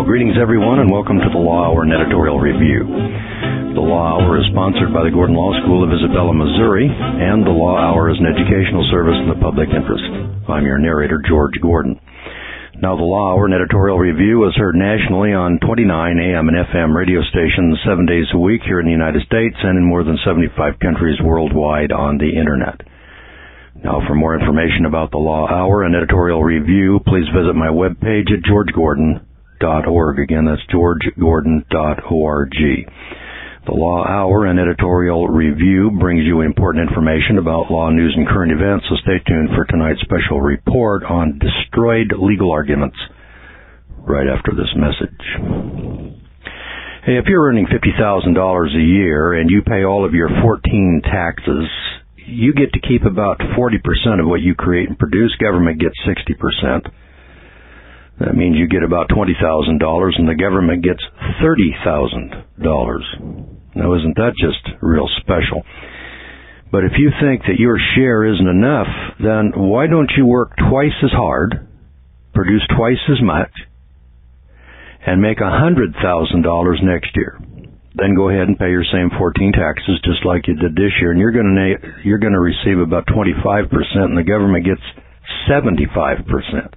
Greetings, everyone, and welcome to the Law Hour and Editorial Review. The Law Hour is sponsored by the Gordon Law School of Isabella, Missouri, and the Law Hour is an educational service in the public interest. I'm your narrator, George Gordon. Now, the Law Hour and Editorial Review is heard nationally on 29 AM and FM radio stations 7 days a week here in the United States and in more than 75 countries worldwide on the Internet. Now, for more information about the Law Hour and Editorial Review, please visit my webpage at georgegordon.org. Again, that's georgegordon.org. The Law Hour and Editorial Review brings you important information about law, news, and current events, so stay tuned for tonight's special report on destroyed legal arguments right after this message. Hey, if you're earning $50,000 a year and you pay all of your 14 taxes, you get to keep about 40% of what you create and produce. Government gets 60%. That means you get about $20,000 and the government gets $30,000. Now, isn't that just real special? But if you think that your share isn't enough, then why don't you work twice as hard, produce twice as much, and make $100,000 next year? Then go ahead and pay your same 14 taxes just like you did this year, and you're going to receive about 25%, and the government gets 75%.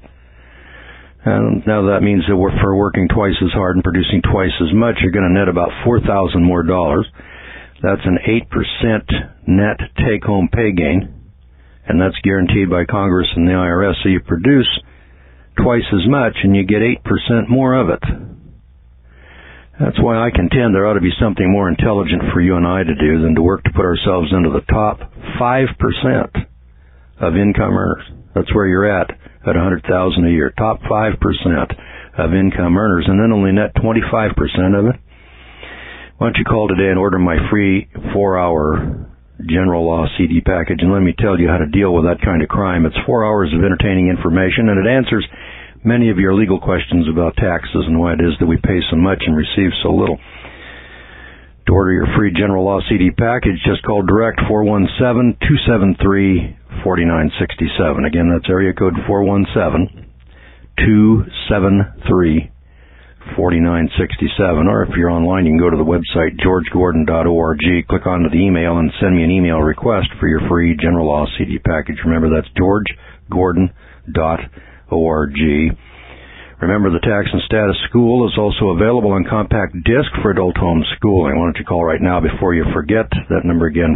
And now that means that for working twice as hard and producing twice as much, you're going to net about $4,000 more dollars. That's an 8% net take-home pay gain, and that's guaranteed by Congress and the IRS. So you produce twice as much, and you get 8% more of it. That's why I contend there ought to be something more intelligent for you and I to do than to work to put ourselves into the top 5% of income earners. That's where you're at $100,000 a year. Top 5% of income earners, and then only net 25% of it. Why don't you call today and order my free 4-hour general law CD package, and let me tell you how to deal with that kind of crime. It's 4 hours of entertaining information, and it answers many of your legal questions about taxes and why it is that we pay so much and receive so little. To order your free general law CD package, just call direct 417-273-4967. Again, that's area code 417-273-4967. Or if you're online, you can go to the website georgegordon.org, click onto the email, and send me an email request for your free general law CD package. Remember, that's georgegordon.org. Remember, the Tax and Status School is also available on compact disc for adult home schooling. Why don't you call right now before you forget? That number again,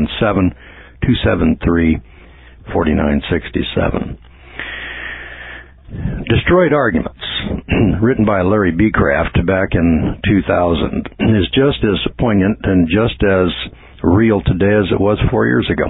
417-273-4967. Destroyed Arguments, written by Larry B. Kraft back in 2000, is just as poignant and just as real today as it was 4 years ago.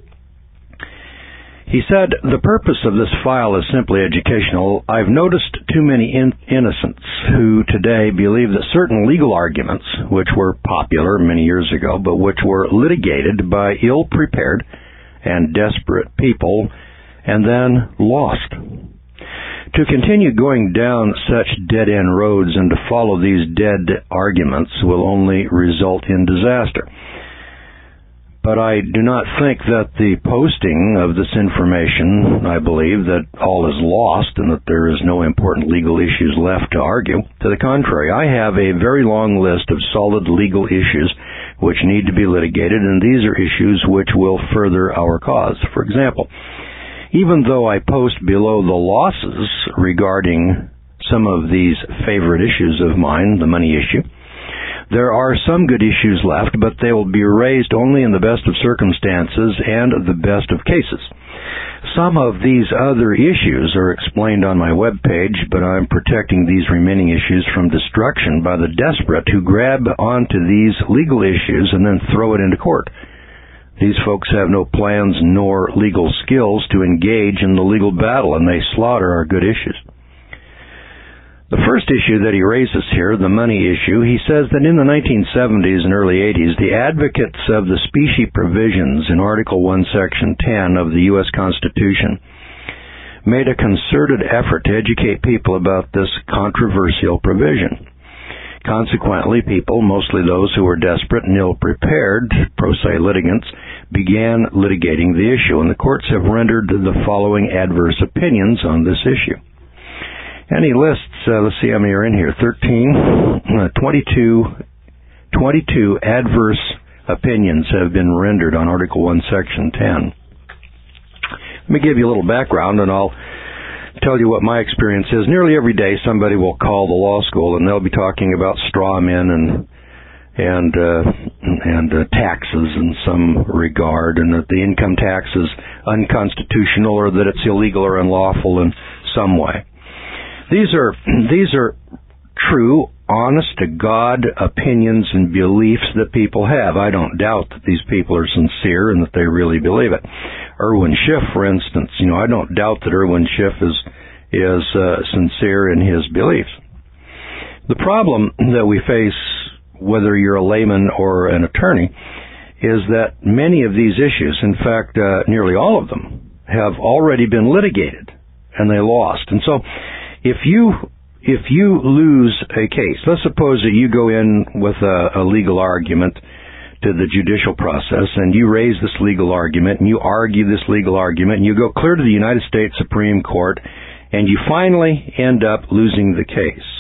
He said, "The purpose of this file is simply educational. I've noticed too many innocents who today believe that certain legal arguments, which were popular many years ago, but which were litigated by ill-prepared and desperate people and then lost. To continue going down such dead-end roads and to follow these dead arguments will only result in disaster. But I do not think that the posting of this information, I believe that all is lost and that there is no important legal issues left to argue. To the contrary, I have a very long list of solid legal issues which need to be litigated, and these are issues which will further our cause. For example, even though I post below the losses regarding some of these favorite issues of mine, the money issue, there are some good issues left, but they will be raised only in the best of circumstances and the best of cases. Some of these other issues are explained on my webpage, but I'm protecting these remaining issues from destruction by the desperate who grab onto these legal issues and then throw it into court. These folks have no plans nor legal skills to engage in the legal battle, and they slaughter our good issues." The first issue that he raises here, the money issue, he says that in the 1970s and early 80s, the advocates of the specie provisions in Article 1, Section 10 of the U.S. Constitution made a concerted effort to educate people about this controversial provision. Consequently, people, mostly those who were desperate and ill-prepared, pro se litigants, began litigating the issue, and the courts have rendered the following adverse opinions on this issue. And he lists, let's see how many are in here, 22 adverse opinions have been rendered on Article 1, Section 10. Let me give you a little background, and I'll tell you what my experience is. Nearly every day somebody will call the law school, and they'll be talking about straw men and taxes in some regard, and that the income tax is unconstitutional or that it's illegal or unlawful in some way. These are true, honest-to-God opinions and beliefs that people have. I don't doubt that these people are sincere and that they really believe it. Irwin Schiff, for instance, I don't doubt that Irwin Schiff is sincere in his beliefs. The problem that we face, whether you're a layman or an attorney, is that many of these issues, in fact, nearly all of them, have already been litigated, and they lost. And so, if you lose a case, let's suppose that you go in with a legal argument to the judicial process, and you raise this legal argument, and you argue this legal argument, and you go clear to the United States Supreme Court, and you finally end up losing the case.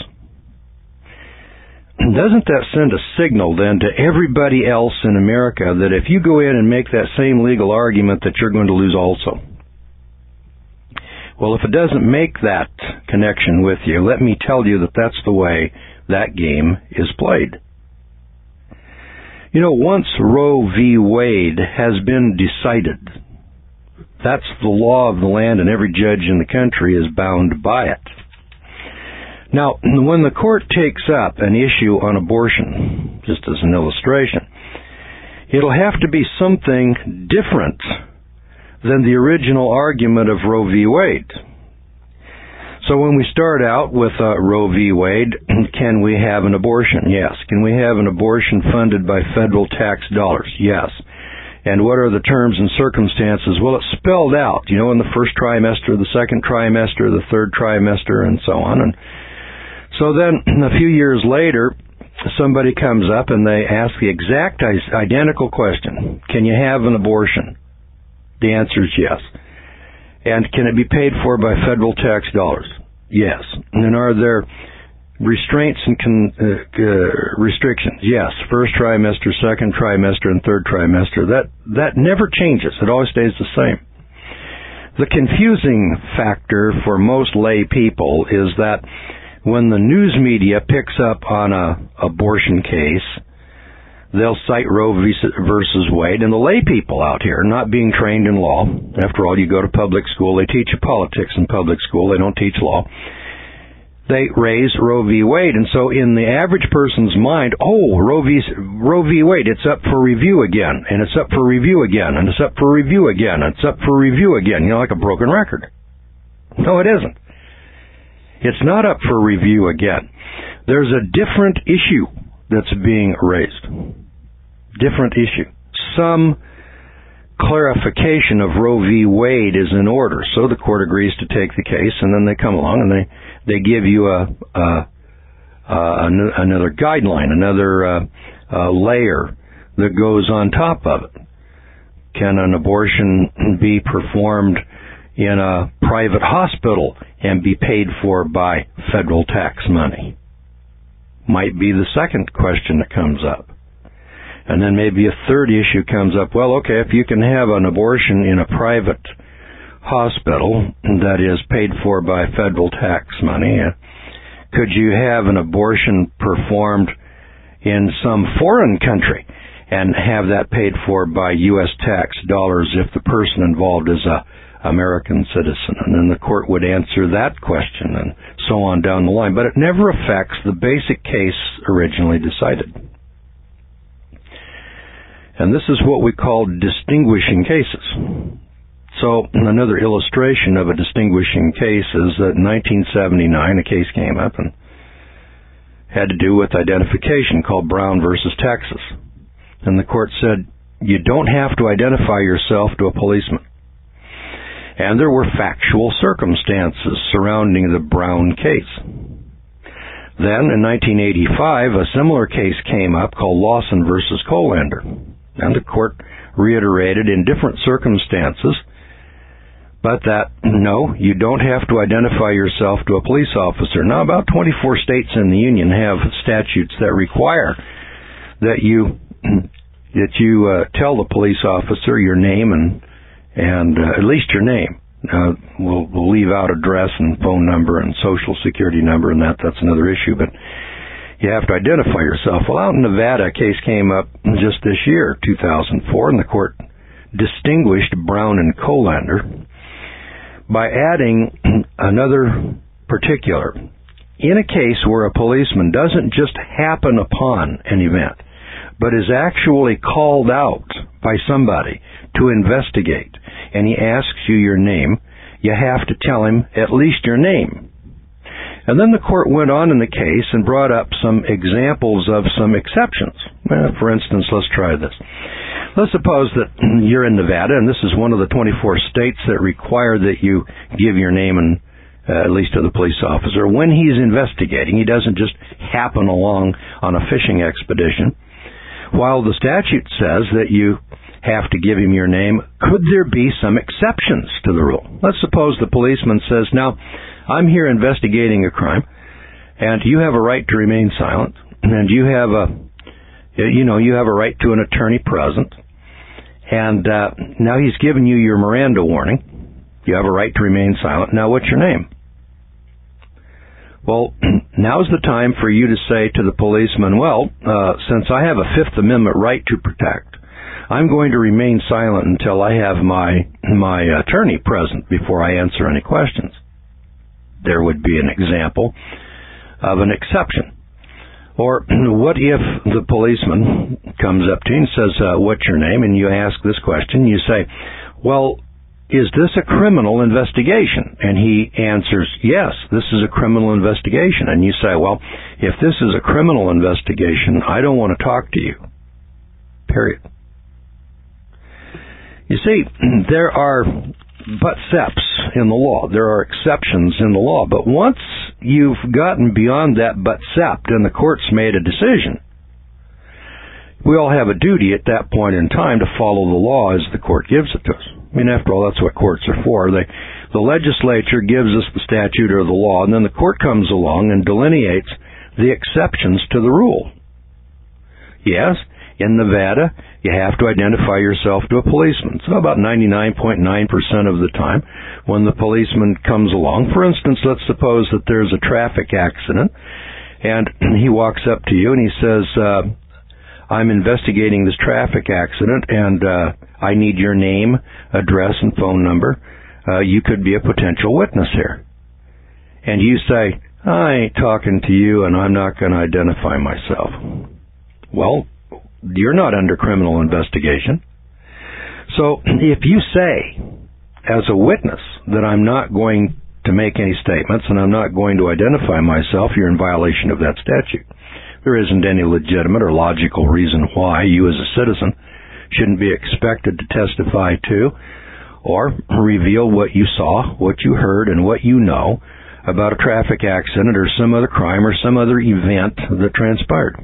Doesn't that send a signal then to everybody else in America that if you go in and make that same legal argument that you're going to lose also? Well, if it doesn't make that connection with you, let me tell you that that's the way that game is played. Once Roe v. Wade has been decided, that's the law of the land, and every judge in the country is bound by it. Now, when the court takes up an issue on abortion, just as an illustration, it'll have to be something different than the original argument of Roe v. Wade. So when we start out with Roe v. Wade, can we have an abortion? Yes. Can we have an abortion funded by federal tax dollars? Yes. And what are the terms and circumstances? Well, it's spelled out, in the first trimester, the second trimester, the third trimester, and so on. And so then, a few years later, somebody comes up and they ask the exact identical question. Can you have an abortion? The answer is yes. And can it be paid for by federal tax dollars? Yes. And are there restraints and restrictions? Yes. First trimester, second trimester, and third trimester. That never changes. It always stays the same. The confusing factor for most lay people is that when the news media picks up on an abortion case, they'll cite Roe versus Wade, and the lay people out here, not being trained in law, after all, you go to public school, they teach you politics in public school, they don't teach law, they raise Roe v. Wade, and so in the average person's mind, Roe v. Wade, it's up for review again, and it's up for review again, and it's up for review again, and it's up for review again, like a broken record. No, it isn't. It's not up for review again. There's a different issue that's being raised. Different issue. Some clarification of Roe v. Wade is in order, so the court agrees to take the case, and then they come along and they give you another guideline, another layer that goes on top of it. Can an abortion be performed in a private hospital and be paid for by federal tax money? Might be the second question that comes up. And then maybe a third issue comes up. Well, okay, if you can have an abortion in a private hospital that is paid for by federal tax money, could you have an abortion performed in some foreign country and have that paid for by U.S. tax dollars if the person involved is a American citizen? And then the court would answer that question and so on down the line. But it never affects the basic case originally decided. And this is what we call distinguishing cases. So another illustration of a distinguishing case is that in 1979 a case came up and had to do with identification called Brown versus Texas. And the court said, you don't have to identify yourself to a policeman. And there were factual circumstances surrounding the Brown case. Then, in 1985, a similar case came up called Lawson versus Colander. And the court reiterated in different circumstances, but that, no, you don't have to identify yourself to a police officer. Now, about 24 states in the Union have statutes that require that you tell the police officer your name and at least your name. We'll leave out address and phone number and social security number, and that's another issue, but you have to identify yourself. Well, out in Nevada, a case came up just this year, 2004, and the court distinguished Brown and Colander by adding another particular. In a case where a policeman doesn't just happen upon an event, but is actually called out by somebody to investigate, and he asks you your name, you have to tell him at least your name. And then the court went on in the case and brought up some examples of some exceptions. For instance, let's try this. Let's suppose that you're in Nevada, and this is one of the 24 states that require that you give your name and at least to the police officer. When he's investigating, he doesn't just happen along on a fishing expedition. While the statute says that you have to give him your name, could there be some exceptions to the rule? Let's suppose the policeman says, now, I'm here investigating a crime, and you have a right to remain silent, and you have a right to an attorney present, and now he's given you your Miranda warning. You have a right to remain silent. Now, what's your name? Well, now's the time for you to say to the policeman, well, since I have a Fifth Amendment right to protect, I'm going to remain silent until I have my attorney present before I answer any questions. There would be an example of an exception. Or what if the policeman comes up to you and says, what's your name? And you ask this question. You say, well, is this a criminal investigation? And he answers, yes, this is a criminal investigation. And you say, well, if this is a criminal investigation, I don't want to talk to you. Period. You see, there are but-seps in the law. There are exceptions in the law. But once you've gotten beyond that but-sep and the court's made a decision, we all have a duty at that point in time to follow the law as the court gives it to us. I mean, after all, that's what courts are for. The legislature gives us the statute or the law, and then the court comes along and delineates the exceptions to the rule. Yes, in Nevada, you have to identify yourself to a policeman. So about 99.9% of the time, when the policeman comes along, for instance, let's suppose that there's a traffic accident, and he walks up to you and he says, I'm investigating this traffic accident, and I need your name, address, and phone number. You could be a potential witness here. And you say, I ain't talking to you, and I'm not going to identify myself. Well, you're not under criminal investigation. So if you say, as a witness, that I'm not going to make any statements and I'm not going to identify myself, you're in violation of that statute. There isn't any legitimate or logical reason why you as a citizen shouldn't be expected to testify to or reveal what you saw, what you heard, and what you know about a traffic accident or some other crime or some other event that transpired.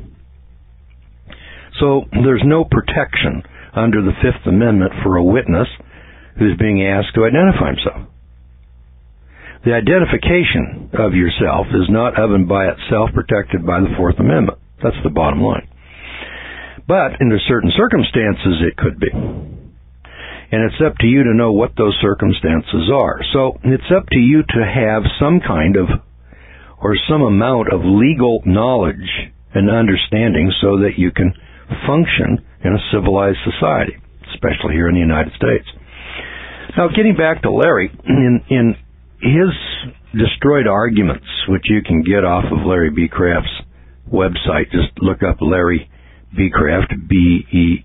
So there's no protection under the Fifth Amendment for a witness who's being asked to identify himself. The identification of yourself is not of and by itself protected by the Fourth Amendment. That's the bottom line. But under certain circumstances, it could be. And it's up to you to know what those circumstances are. So it's up to you to have some kind of or some amount of legal knowledge and understanding so that you can function in a civilized society, especially here in the United States. Now, getting back to Larry, in his destroyed arguments, which you can get off of Larry B. Craft's website, just look up Larry B. Craft, B-E-E-C-R-A-F-T,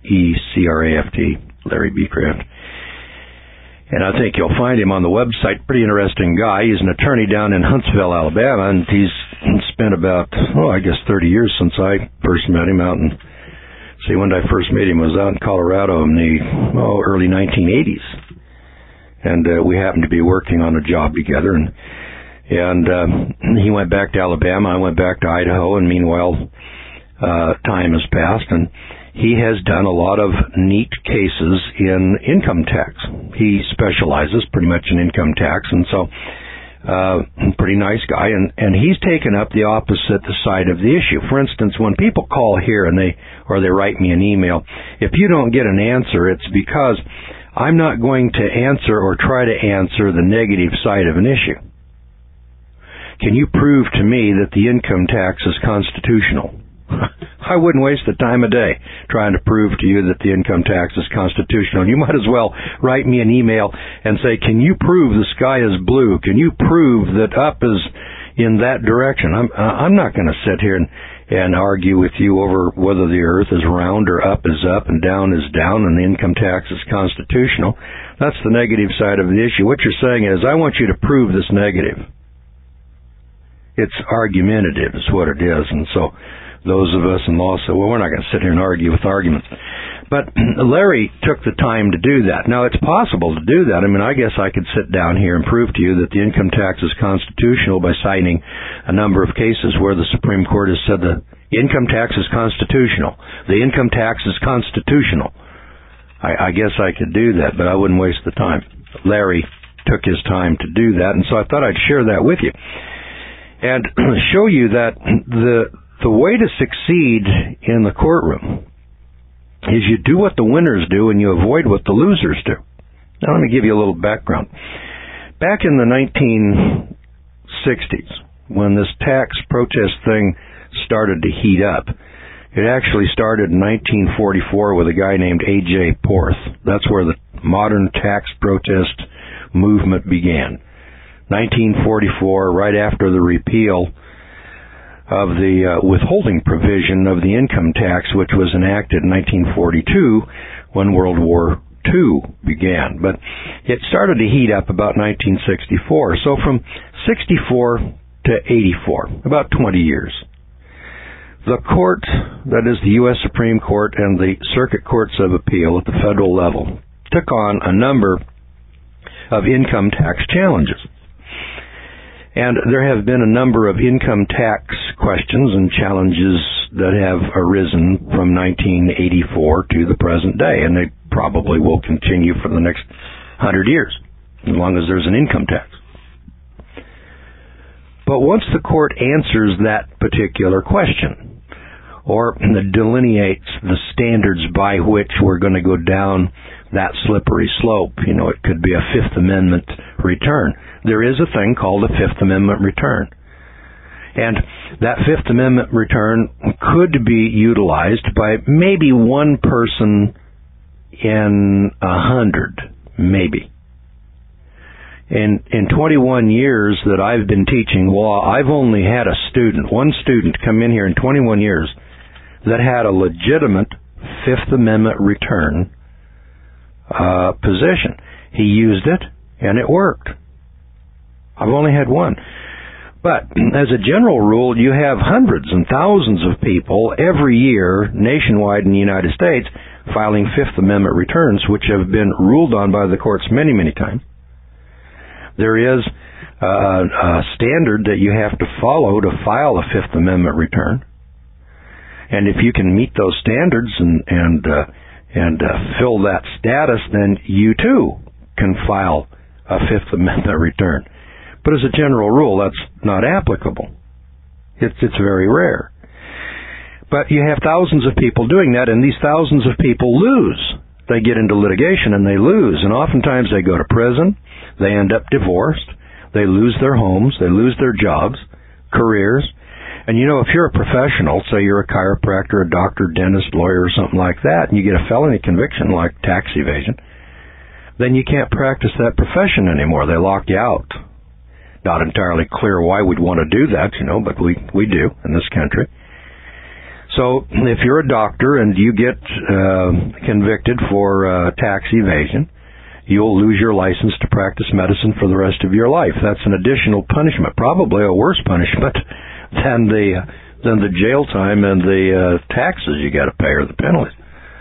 Larry B. Craft. And I think you'll find him on the website. Pretty interesting guy. He's an attorney down in Huntsville, Alabama, and he's spent about, 30 years since I first met him out in, when I first met him was out in Colorado in the early 1980s. And we happened to be working on a job together, and he went back to Alabama, I went back to Idaho, and meanwhile, time has passed, and he has done a lot of neat cases in income tax. He specializes pretty much in income tax, and so pretty nice guy, and he's taken up the opposite side of the issue. For instance, when people call here and they write me an email, if you don't get an answer, it's because I'm not going to answer or try to answer the negative side of an issue. Can you prove to me that the income tax is constitutional? I wouldn't waste the time of day trying to prove to you that the income tax is constitutional. You might as well write me an email and say, can you prove the sky is blue? Can you prove that up is in that direction? I'm not going to sit here and argue with you over whether the earth is round or up is up and down is down and the income tax is constitutional. That's the negative side of the issue. What you're saying is, I want you to prove this negative. It's argumentative is what it is, and so those of us in law say, well, we're not going to sit here and argue with arguments. But Larry took the time to do that. Now, it's possible to do that. I mean, I guess I could sit down here and prove to you that the income tax is constitutional by citing a number of cases where the Supreme Court has said the income tax is constitutional. The income tax is constitutional. I guess I could do that, but I wouldn't waste the time. Larry took his time to do that, and so I thought I'd share that with you and show you that the way to succeed in the courtroom is you do what the winners do and you avoid what the losers do. Now let me give you a little background. Back in the 1960s, when this tax protest thing started to heat up, it actually started in 1944 with a guy named A.J. Porth. That's where the modern tax protest movement began. 1944, right after the repeal of the withholding provision of the income tax, which was enacted in 1942 when World War II began. But it started to heat up about 1964. So from 64 to 84, about 20 years, the court, that is the U.S. Supreme Court and the Circuit Courts of Appeal at the federal level, took on a number of income tax challenges. And there have been a number of income tax questions and challenges that have arisen from 1984 to the present day, and they probably will continue for the next 100 years, as long as there's an income tax. But once the court answers that particular question, or delineates the standards by which we're going to go down that slippery slope, it could be a Fifth Amendment return. There is a thing called a Fifth Amendment return. And that Fifth Amendment return could be utilized by maybe one person in 100, maybe. In 21 years that I've been teaching law, I've only had one student come in here in 21 years that had a legitimate Fifth Amendment return position. He used it, and it worked. I've only had one. But as a general rule, you have hundreds and thousands of people every year nationwide in the United States filing Fifth Amendment returns, which have been ruled on by the courts many, many times. There is a standard that you have to follow to file a Fifth Amendment return. And if you can meet those standards and fill that status, then you too can file a Fifth Amendment return. But as a general rule, that's not applicable. It's very rare. But you have thousands of people doing that, and these thousands of people lose. They get into litigation and they lose, and oftentimes they go to prison, they end up divorced, they lose their homes, they lose their jobs, careers. And if you're a professional, say you're a chiropractor, a doctor, dentist, lawyer, or something like that, and you get a felony conviction like tax evasion, then you can't practice that profession anymore. They lock you out. Not entirely clear why we'd want to do that, but we do in this country. So if you're a doctor and you get convicted for tax evasion, you'll lose your license to practice medicine for the rest of your life. That's an additional punishment, probably a worse punishment than the jail time and the taxes you got to pay or the penalties.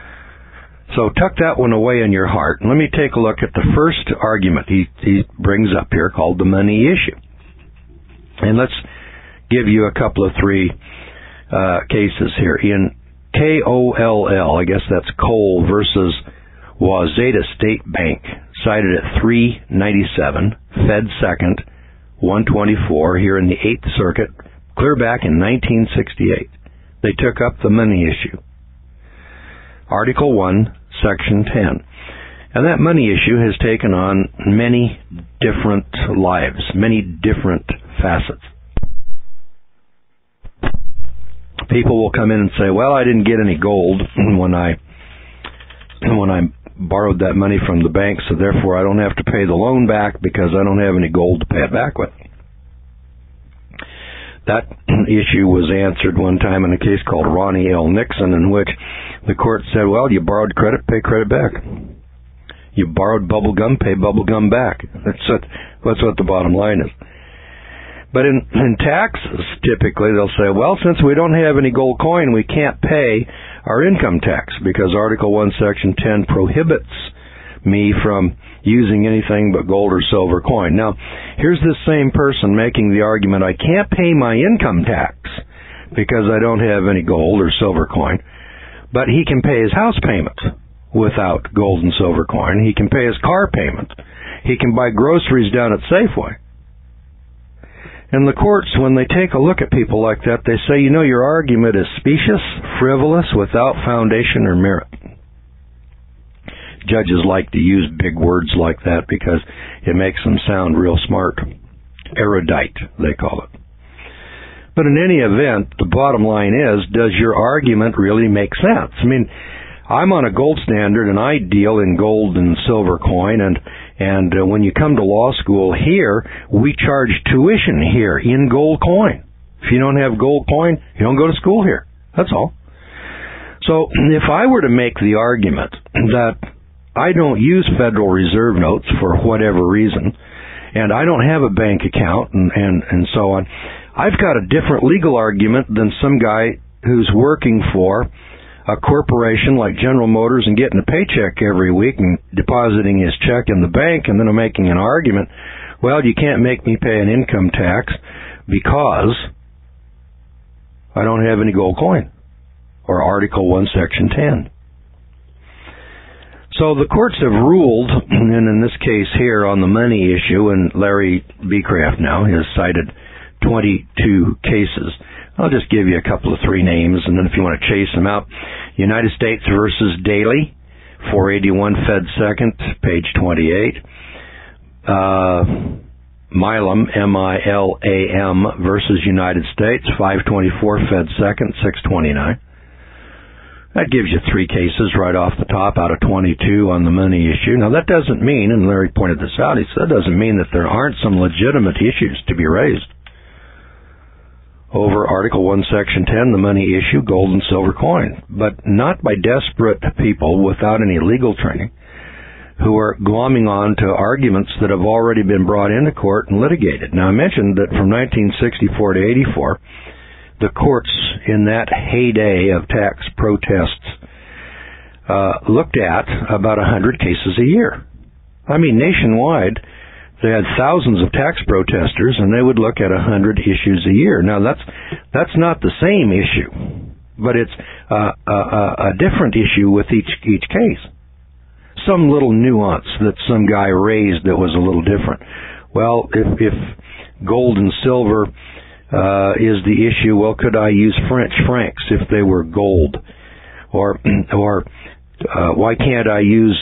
So tuck that one away in your heart. Let me take a look at the first argument he brings up here called the money issue. And let's give you a couple of three cases here. In Koll, I guess that's Cole versus Wayzata State Bank, cited at 397, Fed 2nd, 124, here in the 8th Circuit, clear back in 1968. They took up the money issue. Article 1, Section 10. And that money issue has taken on many different lives, many different facets. People will come in and say, well, I didn't get any gold when I borrowed that money from the bank, so therefore I don't have to pay the loan back because I don't have any gold to pay it back with. That issue was answered one time in a case called Ronnie L. Nixon, in which the court said, well, you borrowed credit, pay credit back. You borrowed bubble gum, pay bubble gum back. That's what the bottom line is. But in taxes, typically they'll say, well, since we don't have any gold coin, we can't pay our income tax because Article 1, Section 10 prohibits me from using anything but gold or silver coin. Now, here's this same person making the argument, I can't pay my income tax because I don't have any gold or silver coin, but he can pay his house payment without gold and silver coin. He can pay his car payment. He can buy groceries down at Safeway. And the courts, when they take a look at people like that, they say, your argument is specious, frivolous, without foundation or merit. Judges like to use big words like that because it makes them sound real smart. Erudite, they call it. But in any event, the bottom line is, does your argument really make sense? I mean, I'm on a gold standard and I deal in gold and silver coin, and when you come to law school here, we charge tuition here in gold coin. If you don't have gold coin, you don't go to school here. That's all. So if I were to make the argument that I don't use Federal Reserve notes for whatever reason, and I don't have a bank account and so on, I've got a different legal argument than some guy who's working for a corporation like General Motors and getting a paycheck every week and depositing his check in the bank, and then I'm making an argument, well, you can't make me pay an income tax because I don't have any gold coin, or Article 1, Section 10. So the courts have ruled, and in this case here on the money issue, and Larry Becraft now has cited 22 cases. I'll just give you a couple of three names, and then if you want to chase them out, United States versus Daly, 481 Fed 2nd, page 28. Milam, M-I-L-A-M, versus United States, 524 Fed 2nd, 629. That gives you three cases right off the top out of 22 on the money issue. Now, that doesn't mean, and Larry pointed this out, he said that doesn't mean that there aren't some legitimate issues to be raised over Article 1, Section 10, the money issue, gold and silver coin, but not by desperate people without any legal training who are glomming on to arguments that have already been brought into court and litigated. Now, I mentioned that from 1964 to 84, the courts in that heyday of tax protests looked at about 100 cases a year. I mean, nationwide, they had thousands of tax protesters, and they would look at 100 issues a year. Now, that's not the same issue, but it's a different issue with each case. Some little nuance that some guy raised that was a little different. Well, if gold and silver is the issue, well, could I use French francs if they were gold, or why can't I use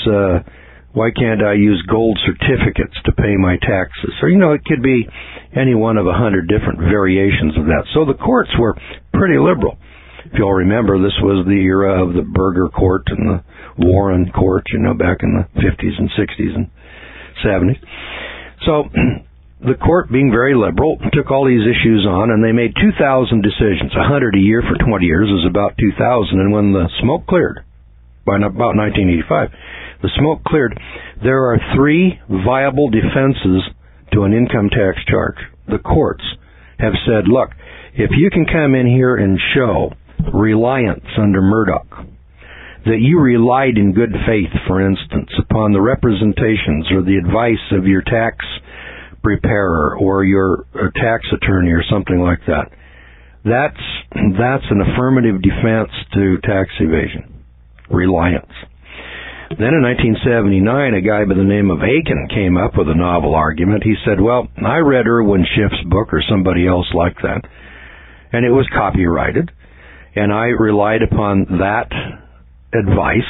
gold certificates to pay my taxes? Or, it could be any one of 100 different variations of that. So the courts were pretty liberal. If you'll remember, this was the era of the Burger Court and the Warren Court, back in the 50s and 60s and 70s. So the court, being very liberal, took all these issues on, and they made 2,000 decisions. 100 a year for 20 years is about 2,000. And when the smoke cleared, by about 1985, the smoke cleared, there are three viable defenses to an income tax charge. The courts have said, look, if you can come in here and show reliance under Murdoch, that you relied in good faith, for instance, upon the representations or the advice of your tax preparer or your tax attorney or something like that, that's that's an affirmative defense to tax evasion. Reliance. Then in 1979, a guy by the name of Aiken came up with a novel argument. He said, well, I read Irwin Schiff's book or somebody else like that, and it was copyrighted, and I relied upon that advice,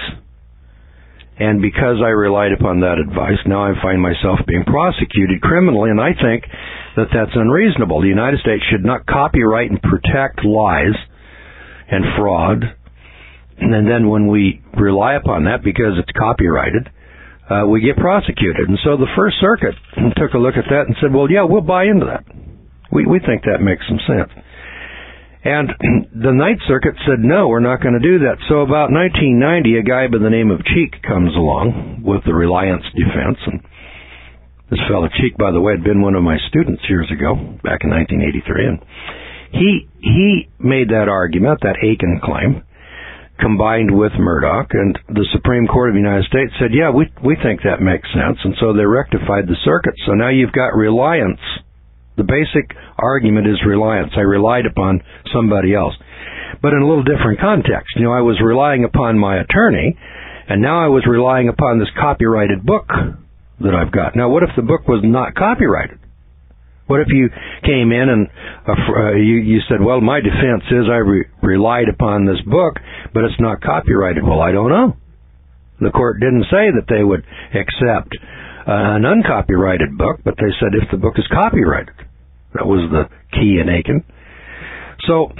and because I relied upon that advice, now I find myself being prosecuted criminally, and I think that that's unreasonable. The United States should not copyright and protect lies and fraud. And then when we rely upon that because it's copyrighted, we get prosecuted. And so the First Circuit took a look at that and said, well, yeah, we'll buy into that. We think that makes some sense. And the Ninth Circuit said, no, we're not going to do that. So about 1990, a guy by the name of Cheek comes along with the reliance defense. And this fellow Cheek, by the way, had been one of my students years ago, back in 1983. And he made that argument, that Aiken claim, combined with Murdoch, and the Supreme Court of the United States said, yeah, we think that makes sense, and so they rectified the circuit. So now you've got reliance. The basic argument is reliance. I relied upon somebody else. But in a little different context. I was relying upon my attorney, and now I was relying upon this copyrighted book that I've got. Now, what if the book was not copyrighted? What if you came in and you said, well, my defense is I relied upon this book, but it's not copyrighted. Well, I don't know. The court didn't say that they would accept an uncopyrighted book, but they said if the book is copyrighted. That was the key in Aiken. So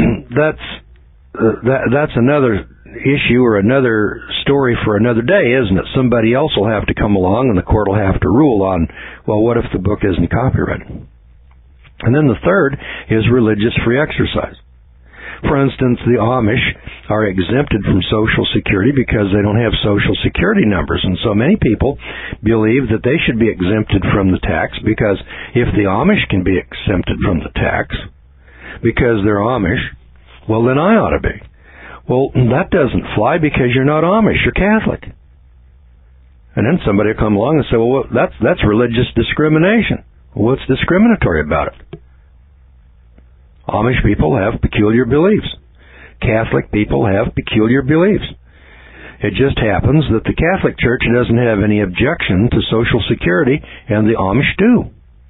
that's another issue or another story for another day, isn't it? Somebody else will have to come along and the court will have to rule on, well, what if the book isn't copyrighted? And then the third is religious free exercise. For instance, the Amish are exempted from Social Security because they don't have Social Security numbers. And so many people believe that they should be exempted from the tax because if the Amish can be exempted from the tax because they're Amish, well, then I ought to be. Well, that doesn't fly because you're not Amish, you're Catholic. And then somebody will come along and say, well, that's religious discrimination. Well, what's discriminatory about it? Amish people have peculiar beliefs. Catholic people have peculiar beliefs. It just happens that the Catholic Church doesn't have any objection to Social Security, and the Amish do.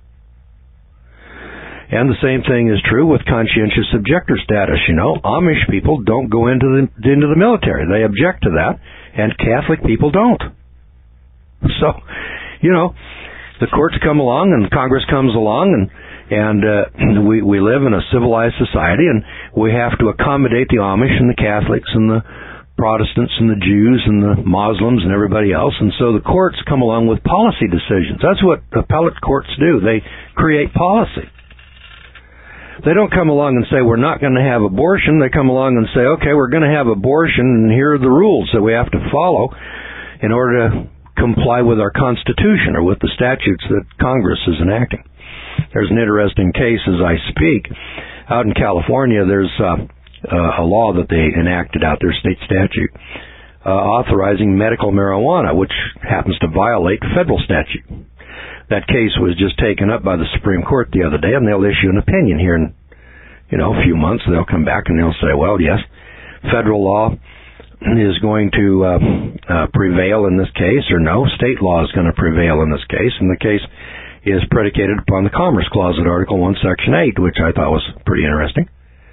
And the same thing is true with conscientious objector status. Amish people don't go into the military. They object to that, and Catholic people don't. So, the courts come along and Congress comes along and we live in a civilized society and we have to accommodate the Amish and the Catholics and the Protestants and the Jews and the Muslims and everybody else. And so the courts come along with policy decisions. That's what appellate courts do. They create policy. They don't come along and say, we're not going to have abortion. They come along and say, okay, we're going to have abortion and here are the rules that we have to follow in order to comply with our Constitution or with the statutes that Congress is enacting. There's an interesting case as I speak. Out in California, there's a law that they enacted out there, state statute, authorizing medical marijuana, which happens to violate federal statute. That case was just taken up by the Supreme Court the other day, and they'll issue an opinion here in a few months. They'll come back and they'll say, well, yes, federal law is going to prevail in this case, or no, state law is going to prevail in this case, and the case is predicated upon the Commerce Clause of Article 1, Section 8, which I thought was pretty interesting.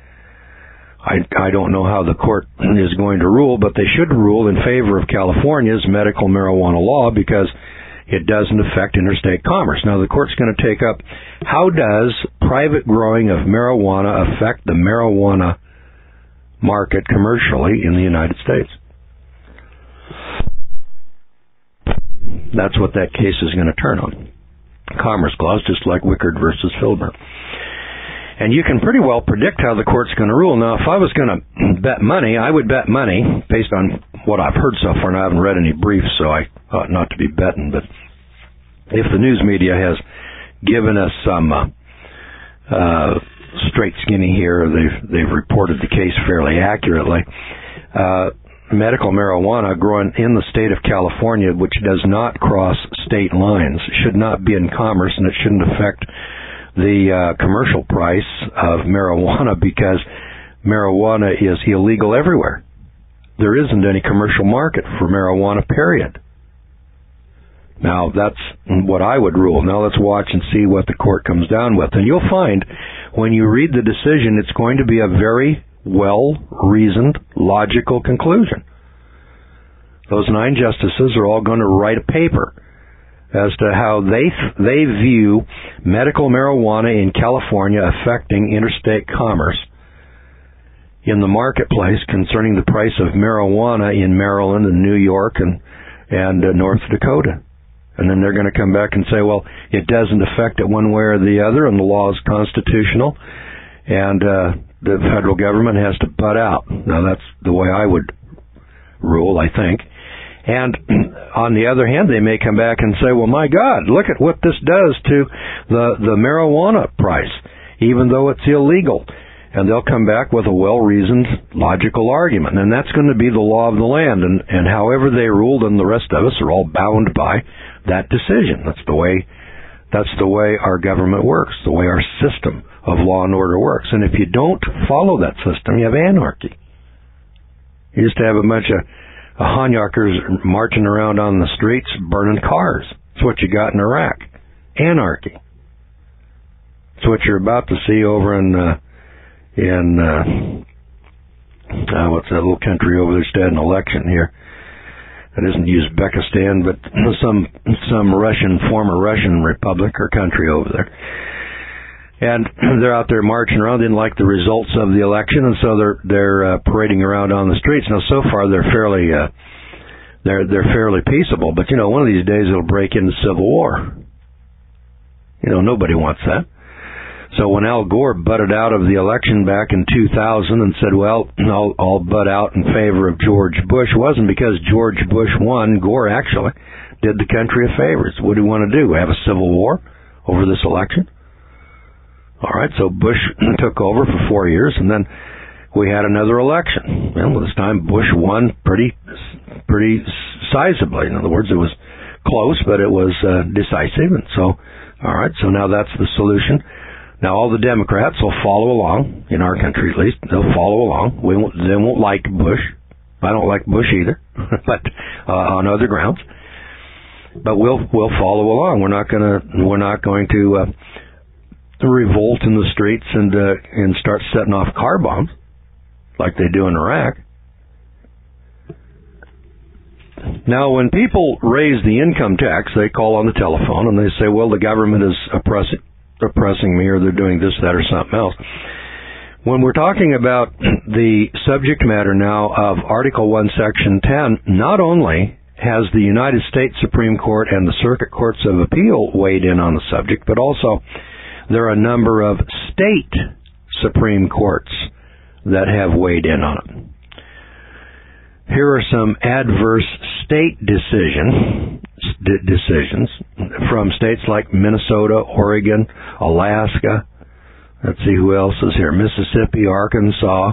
I don't know how the court is going to rule, but they should rule in favor of California's medical marijuana law because it doesn't affect interstate commerce. Now, the court's going to take up, how does private growing of marijuana affect the marijuana market commercially in the United States? That's what that case is going to turn on. Commerce Clause, just like Wickard versus Filbert. And you can pretty well predict how the court's going to rule. Now, if I was going to bet money, I would bet money based on what I've heard so far, and I haven't read any briefs, so I ought not to be betting, but if the news media has given us some straight skinny here, they've reported the case fairly accurately. Medical marijuana growing in the state of California, which does not cross state lines, should not be in commerce, and it shouldn't affect the commercial price of marijuana because marijuana is illegal everywhere. There isn't any commercial market for marijuana, period. Now, that's what I would rule. Now, let's watch and see what the court comes down with. And you'll find, when you read the decision, it's going to be a very well-reasoned, logical conclusion. Those 9 justices are all going to write a paper as to how they view medical marijuana in California affecting interstate commerce in the marketplace concerning the price of marijuana in Maryland and New York and North Dakota. And then they're going to come back and say, well, it doesn't affect it one way or the other, and the law is constitutional, and the federal government has to butt out. Now, that's the way I would rule, I think. And on the other hand, they may come back and say, well, my God, look at what this does to the marijuana price, even though it's illegal. And they'll come back with a well-reasoned, logical argument. And that's going to be the law of the land. And however they rule, then the rest of us are all bound by that decision. That's the way our government works, the way our system of law and order works. And if you don't follow that system, you have anarchy. You used to have a bunch of Hanyakers marching around on the streets, burning cars. That's what you got in Iraq. Anarchy. It's what you're about to see over in what's that little country over there? Just had an election here. It isn't Uzbekistan, but some former Russian republic or country over there. And they're out there marching around, didn't like the results of the election, and so they're parading around on the streets. Now, so far they're fairly peaceable, but one of these days it'll break into civil war. Nobody wants that. So when Al Gore butted out of the election back in 2000 and said, well, I'll butt out in favor of George Bush, it wasn't because George Bush won. Gore actually did the country a favor. What do you want to do? Have a civil war over this election? All right, so Bush took over for 4 years, and then we had another election. Well, this time Bush won pretty sizably. In other words, it was close, but it was decisive. And so, all right, so now that's the solution. Now, all the Democrats will follow along, in our country at least. They'll follow along. They won't like Bush. I don't like Bush either, but on other grounds. But we'll follow along. We're not going to revolt in the streets and start setting off car bombs like they do in Iraq. Now, when people raise the income tax, they call on the telephone and they say, well, the government is oppressing me, or they're doing this, that, or something else. When we're talking about the subject matter now of Article 1, Section 10, not only has the United States Supreme Court and the Circuit Courts of Appeal weighed in on the subject, but also there are a number of state Supreme Courts that have weighed in on it. Here are some adverse state decisions from states like Minnesota, Oregon, Alaska. Let's see who else is here. Mississippi, Arkansas,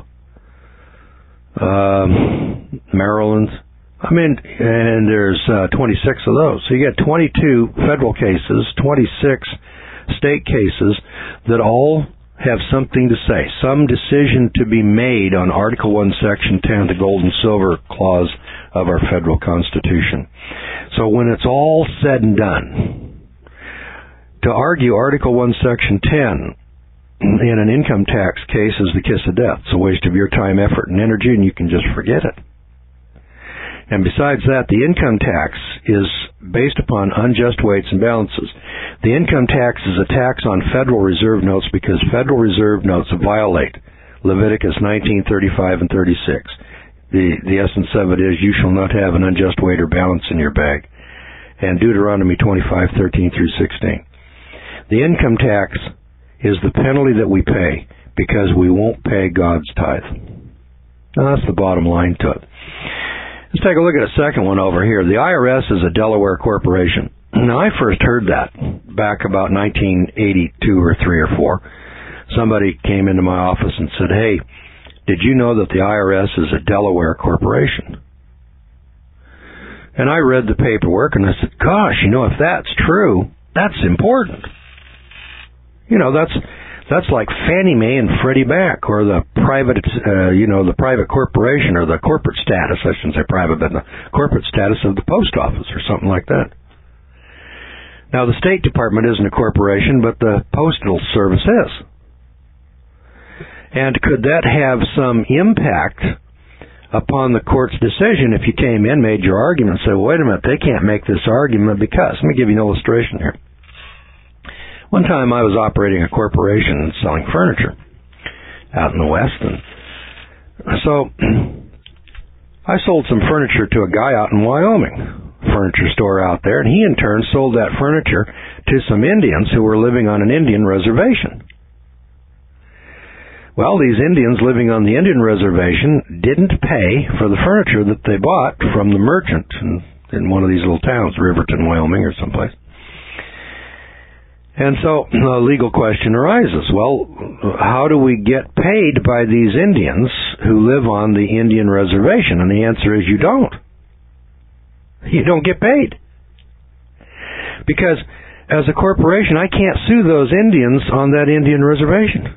Maryland. And there's 26 of those. So you got 22 federal cases, 26 state cases that all have something to say, some decision to be made on Article 1, Section 10, the gold and silver clause of our federal Constitution. So when it's all said and done, to argue Article 1, Section 10 in an income tax case is the kiss of death. It's a waste of your time, effort, and energy, and you can just forget it. And besides that, the income tax is based upon unjust weights and balances. The income tax is a tax on Federal Reserve notes because Federal Reserve notes violate Leviticus 19:35 and 36. The essence of it is, you shall not have an unjust weight or balance in your bag. And Deuteronomy 25:13 through 16. The income tax is the penalty that we pay because we won't pay God's tithe. Now, that's the bottom line to it. Let's take a look at a second one over here. The IRS is a Delaware corporation. Now, I first heard that back about 1982 or 3 or 4. Somebody came into my office and said, hey, did you know that the IRS is a Delaware corporation? And I read the paperwork and I said, gosh, if that's true, that's important. That's like Fannie Mae and Freddie Mac, or the private, the private corporation, or the corporate status. I shouldn't say private, but the corporate status of the post office, or something like that. Now, the State Department isn't a corporation, but the Postal Service is. And could that have some impact upon the court's decision if you came in, made your argument, and said, wait a minute, they can't make this argument because... Let me give you an illustration here. One time I was operating a corporation selling furniture out in the West, and so I sold some furniture to a guy out in Wyoming, furniture store out there, and he in turn sold that furniture to some Indians who were living on an Indian reservation. Well, these Indians living on the Indian reservation didn't pay for the furniture that they bought from the merchant in one of these little towns, Riverton, Wyoming, or someplace. And so a legal question arises. Well, how do we get paid by these Indians who live on the Indian reservation? And the answer is you don't. You don't get paid. Because as a corporation, I can't sue those Indians on that Indian reservation.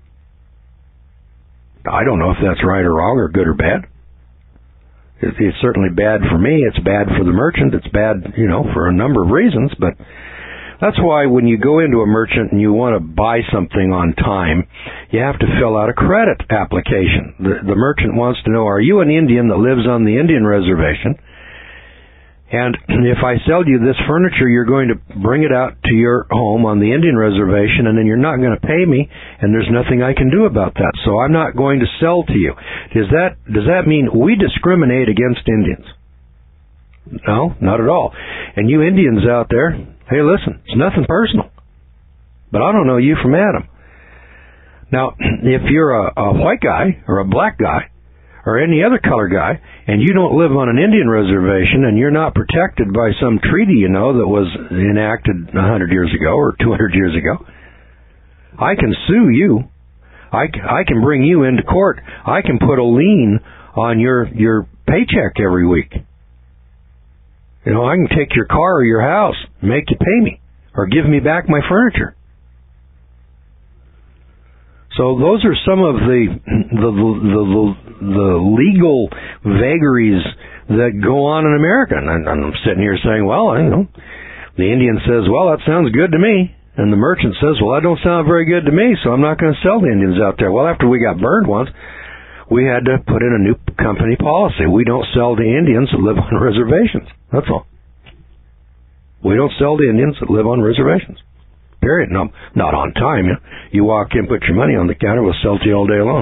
I don't know if that's right or wrong or good or bad. It's certainly bad for me. It's bad for the merchant. It's bad, for a number of reasons, but that's why when you go into a merchant and you want to buy something on time, you have to fill out a credit application. The merchant wants to know, are you an Indian that lives on the Indian reservation? And if I sell you this furniture, you're going to bring it out to your home on the Indian reservation, and then you're not going to pay me, and there's nothing I can do about that. So I'm not going to sell to you. Does that mean we discriminate against Indians? No, not at all. And you Indians out there, hey, listen, it's nothing personal, but I don't know you from Adam. Now, if you're a white guy or a black guy or any other color guy, and you don't live on an Indian reservation and you're not protected by some treaty, that was enacted 100 years ago or 200 years ago, I can sue you. I can bring you into court. I can put a lien on your paycheck every week. I can take your car or your house, make you pay me, or give me back my furniture. So those are some of the legal vagaries that go on in America. And I'm sitting here saying, well, the Indian says, well, that sounds good to me. And the merchant says, well, that don't sound very good to me, so I'm not going to sell the Indians out there. Well, after we got burned once, we had to put in a new company policy. We don't sell to Indians that live on reservations. That's all. We don't sell to Indians that live on reservations. Period. No, not on time. You walk in, put your money on the counter, we'll sell to you all day long.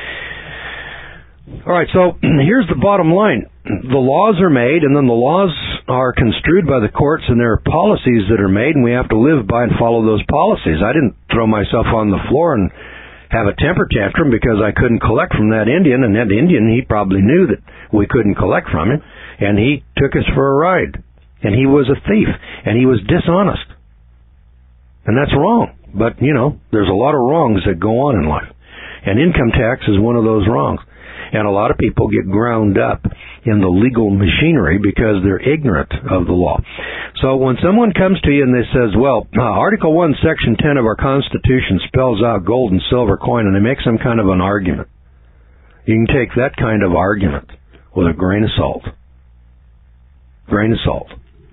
All right, so here's the bottom line. The laws are made, and then the laws are construed by the courts, and there are policies that are made, and we have to live by and follow those policies. I didn't throw myself on the floor and have a temper tantrum because I couldn't collect from that Indian, and that Indian, he probably knew that we couldn't collect from him, and he took us for a ride. And he was a thief, and he was dishonest. And that's wrong. But, there's a lot of wrongs that go on in life. And income tax is one of those wrongs. And a lot of people get ground up in the legal machinery because they're ignorant of the law. So when someone comes to you and they says, well, Article 1, Section 10 of our Constitution spells out gold and silver coin, and they make some kind of an argument, you can take that kind of argument with a grain of salt. Grain of salt.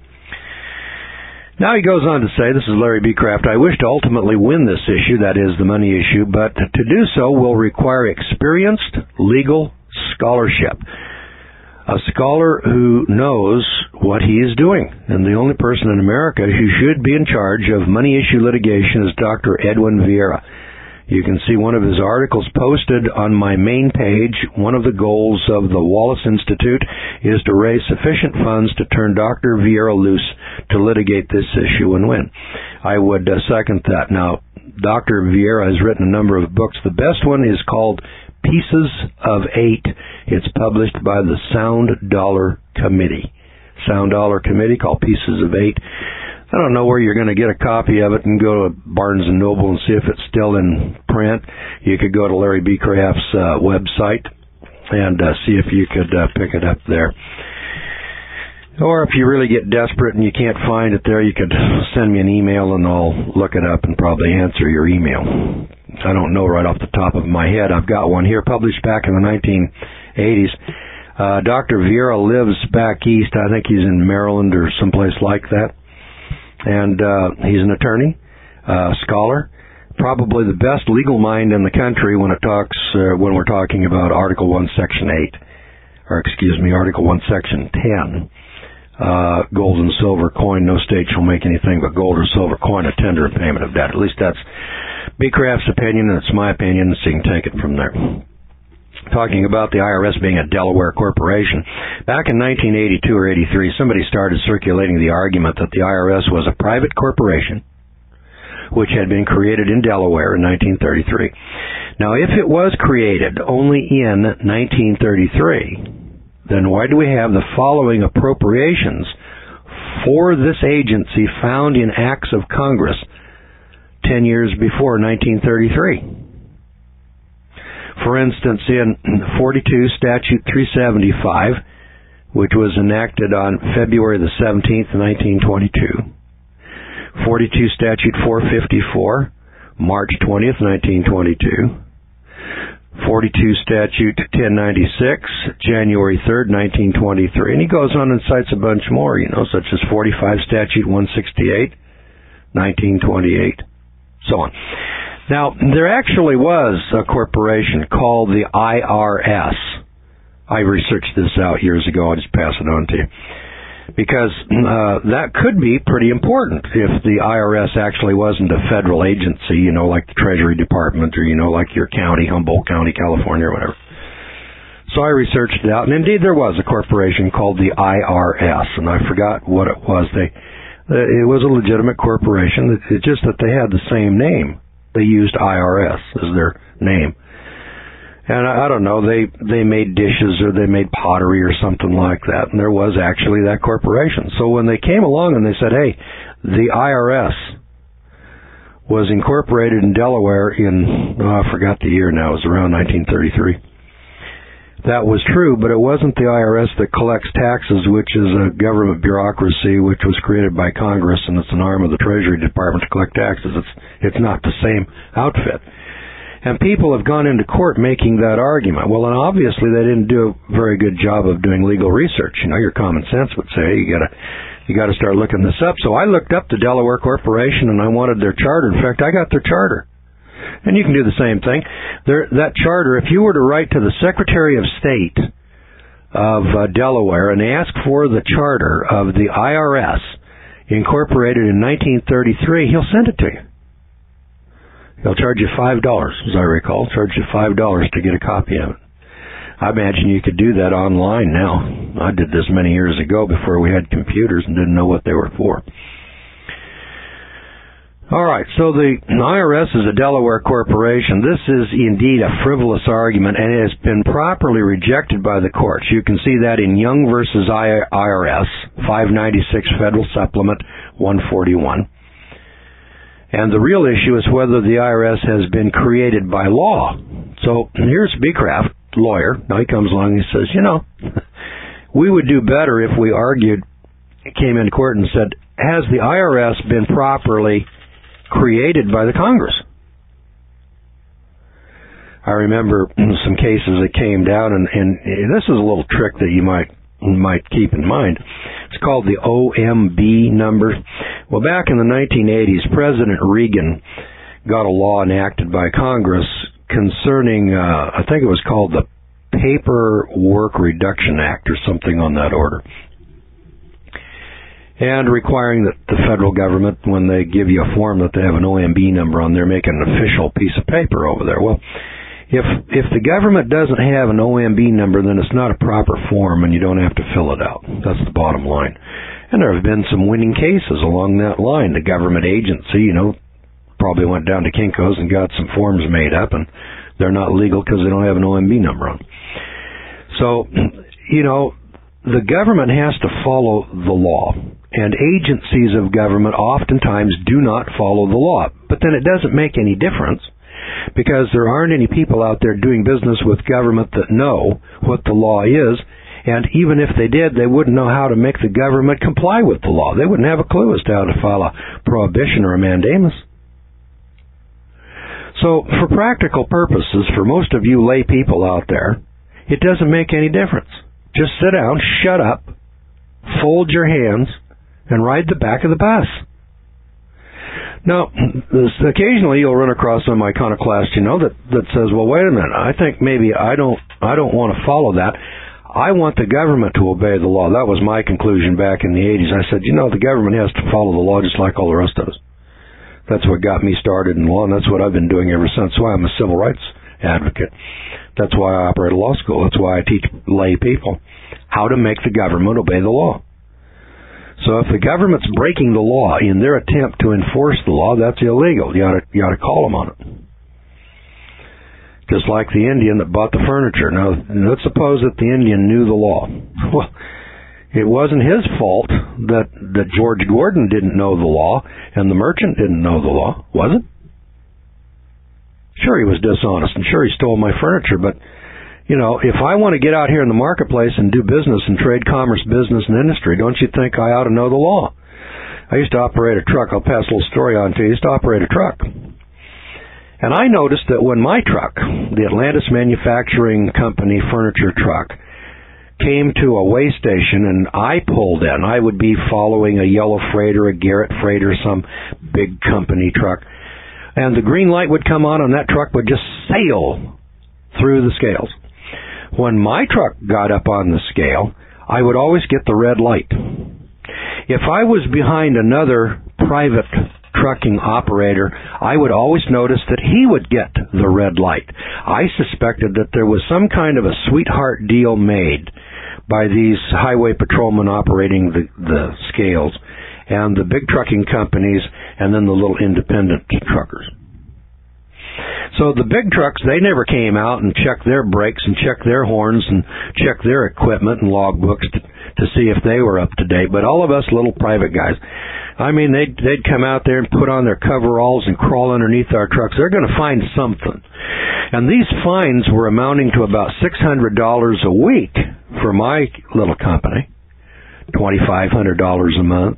Now he goes on to say, this is Larry B. Kraft, I wish to ultimately win this issue, that is the money issue, but to do so will require experienced legal scholarship. A scholar who knows what he is doing. And the only person in America who should be in charge of money issue litigation is Dr. Edwin Vieira. You can see one of his articles posted on my main page. One of the goals of the Wallace Institute is to raise sufficient funds to turn Dr. Vieira loose to litigate this issue and win. I would second that. Now, Dr. Vieira has written a number of books. The best one is called Pieces of Eight. It's published by the Sound Dollar Committee. Sound Dollar Committee, called Pieces of Eight. I don't know where you're going to get a copy of it, and go to Barnes & Noble and see if it's still in print. You could go to Larry B. Kraft's website and see if you could pick it up there. Or if you really get desperate and you can't find it there, you could send me an email and I'll look it up and probably answer your email. I don't know right off the top of my head. I've got one here published back in the 1980s. Dr. Vieira lives back east. I think he's in Maryland or someplace like that. And he's an attorney, scholar, probably the best legal mind in the country when we're talking about Article 1, Section 8, or Article 1, Section 10. Gold and silver coin, no state shall make anything but gold or silver coin a tender in payment of debt. At least that's Beecraft's opinion, and it's my opinion, so you can take it from there. Talking about the IRS being a Delaware corporation. Back in 1982 or 83, somebody started circulating the argument that the IRS was a private corporation which had been created in Delaware in 1933. Now, if it was created only in 1933, then why do we have the following appropriations for this agency found in acts of Congress 10 years before 1933? For instance, in 42 Statute 375, which was enacted on February the 17th, 1922, 42 Statute 454, March 20th, 1922, 42 Statute 1096, January 3rd, 1923, and he goes on and cites a bunch more, such as 45 Statute 168, 1928, so on. Now, there actually was a corporation called the IRS. I researched this out years ago. I'll just pass it on to you. Because that could be pretty important if the IRS actually wasn't a federal agency, like the Treasury Department or, like your county, Humboldt County, California, or whatever. So I researched it out, and indeed there was a corporation called the IRS, and I forgot what it was. It was a legitimate corporation. It's just that they had the same name. They used IRS as their name. And I don't know, they made dishes or they made pottery or something like that, and there was actually that corporation. So when they came along and they said, hey, the IRS was incorporated in Delaware in, I forgot the year now, it was around 1933. That was true, but it wasn't the IRS that collects taxes, which is a government bureaucracy which was created by Congress, and it's an arm of the Treasury Department to collect taxes. It's not the same outfit. And people have gone into court making that argument. Well, and obviously they didn't do a very good job of doing legal research. Your common sense would say you gotta start looking this up. So I looked up the Delaware Corporation and I wanted their charter. In fact, I got their charter. And you can do the same thing. That charter, if you were to write to the Secretary of State of Delaware and ask for the charter of the IRS incorporated in 1933, he'll send it to you. He'll charge you $5, as I recall, charge you $5 to get a copy of it. I imagine you could do that online now. I did this many years ago before we had computers and didn't know what they were for. All right, so the IRS is a Delaware corporation. This is indeed a frivolous argument, and it has been properly rejected by the courts. You can see that in Young versus IRS, 596 Federal Supplement 141. And the real issue is whether the IRS has been created by law. So here's Beecraft, lawyer. Now he comes along and he says, we would do better if we came into court and said, has the IRS been properly created by the Congress? I remember some cases that came down, and this is a little trick that you might keep in mind. It's called the OMB number. Well, back in the 1980s, President Reagan got a law enacted by Congress concerning, I think it was called the Paperwork Reduction Act or something on that order, and requiring that the federal government, when they give you a form, that they have an OMB number on there, make it an official piece of paper over there. Well, if the government doesn't have an OMB number, then it's not a proper form, and you don't have to fill it out. That's the bottom line. And there have been some winning cases along that line. The government agency, probably went down to Kinko's and got some forms made up, and they're not legal because they don't have an OMB number on them. So, the government has to follow the law. And agencies of government oftentimes do not follow the law. But then it doesn't make any difference, because there aren't any people out there doing business with government that know what the law is. And even if they did, they wouldn't know how to make the government comply with the law. They wouldn't have a clue as to how to file a prohibition or a mandamus. So for practical purposes, for most of you lay people out there, it doesn't make any difference. Just sit down, shut up, fold your hands, and ride the back of the bus. Now, occasionally you'll run across some iconoclast, that says, well, wait a minute, I think maybe I don't want to follow that. I want the government to obey the law. That was my conclusion back in the 80s. I said, the government has to follow the law just like all the rest of us. That's what got me started in law, and that's what I've been doing ever since. That's why I'm a civil rights advocate. That's why I operate a law school. That's why I teach lay people how to make the government obey the law. So if the government's breaking the law in their attempt to enforce the law, that's illegal. You ought to call them on it. Just like the Indian that bought the furniture. Now, let's suppose that the Indian knew the law. Well, it wasn't his fault that George Gordon didn't know the law and the merchant didn't know the law, was it? Sure, he was dishonest, and sure, he stole my furniture, but, if I want to get out here in the marketplace and do business and trade, commerce, business, and industry, don't you think I ought to know the law? I used to operate a truck. I'll pass a little story on to you. I used to operate a truck. And I noticed that when my truck, the Atlantis Manufacturing Company furniture truck, came to a way station and I pulled in, I would be following a yellow freighter, a Garrett freighter, some big company truck, and the green light would come on and that truck would just sail through the scales. When my truck got up on the scale, I would always get the red light. If I was behind another private trucking operator, I would always notice that he would get the red light. I suspected that there was some kind of a sweetheart deal made by these highway patrolmen operating the scales and the big trucking companies and then the little independent truckers. So the big trucks, they never came out and checked their brakes and checked their horns and checked their equipment and logbooks to see if they were up to date. But all of us little private guys, they'd come out there and put on their coveralls and crawl underneath our trucks. They're going to find something. And these fines were amounting to about $600 a week for my little company. $2,500 a month.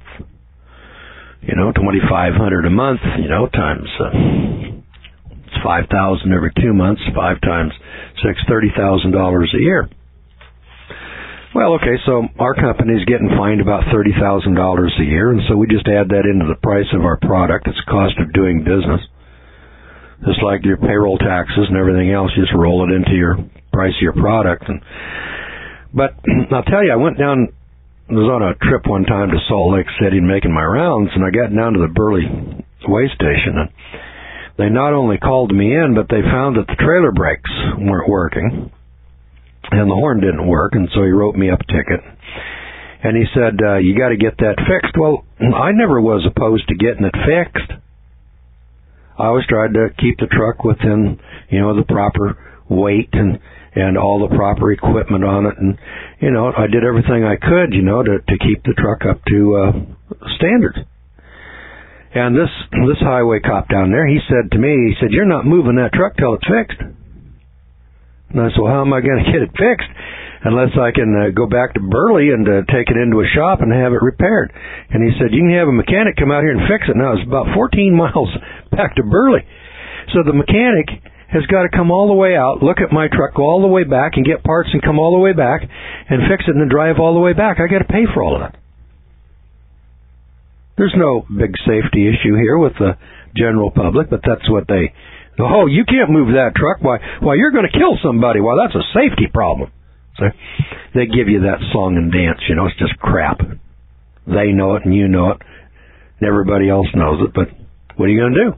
$2,500 a month, times it's $5,000 every 2 months, 5 times 6, $30,000 a year. Well, okay, so our company's getting fined about $30,000 a year, and so we just add that into the price of our product. It's the cost of doing business. Just like your payroll taxes and everything else, you just roll it into your price of your product. But I'll tell you, I was on a trip one time to Salt Lake City and making my rounds, and I got down to the Burley way station, and they not only called me in, but they found that the trailer brakes weren't working, and the horn didn't work, and so he wrote me up a ticket. And he said, you got to get that fixed. Well, I never was opposed to getting it fixed. I always tried to keep the truck within, the proper weight and all the proper equipment on it. And, I did everything I could, to keep the truck up to standards. And this highway cop down there, he said to me, you're not moving that truck till it's fixed. And I said, well, how am I going to get it fixed unless I can go back to Burley and take it into a shop and have it repaired? And he said, you can have a mechanic come out here and fix it. Now, it's about 14 miles back to Burley. So the mechanic has got to come all the way out, look at my truck, go all the way back and get parts and come all the way back and fix it and then drive all the way back. I got to pay for all of that. There's no big safety issue here with the general public, but that's what you can't move that truck. Why, you're going to kill somebody. Well, that's a safety problem. So they give you that song and dance, it's just crap. They know it and you know it. And everybody else knows it, but what are you going to do?